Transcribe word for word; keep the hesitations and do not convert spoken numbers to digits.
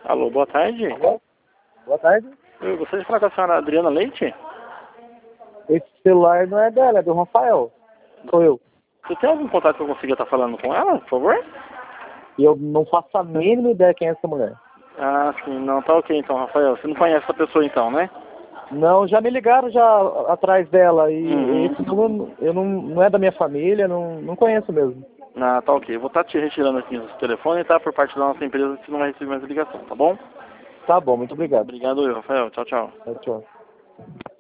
Alô, boa tarde. Alô? Boa tarde. Eu gostaria de falar com a senhora Adriana Leite. Esse celular não é dela, é do Rafael. Sou eu. Você tem algum contato que eu consiga estar falando com ela, por favor? E eu não faço a mínima ideia quem é essa mulher. Ah, sim, não, tá ok então, Rafael. Você não conhece essa pessoa então, né? Não, já me ligaram já atrás dela e Uhum. esse número eu não, não é da minha família, não, não conheço mesmo. Ah, tá ok. Eu vou estar te retirando aqui o telefone, tá? Por parte da nossa empresa, você não vai receber mais ligação, tá bom? Tá bom, muito obrigado. Obrigado eu, Rafael. Tchau, tchau. Tchau, tchau.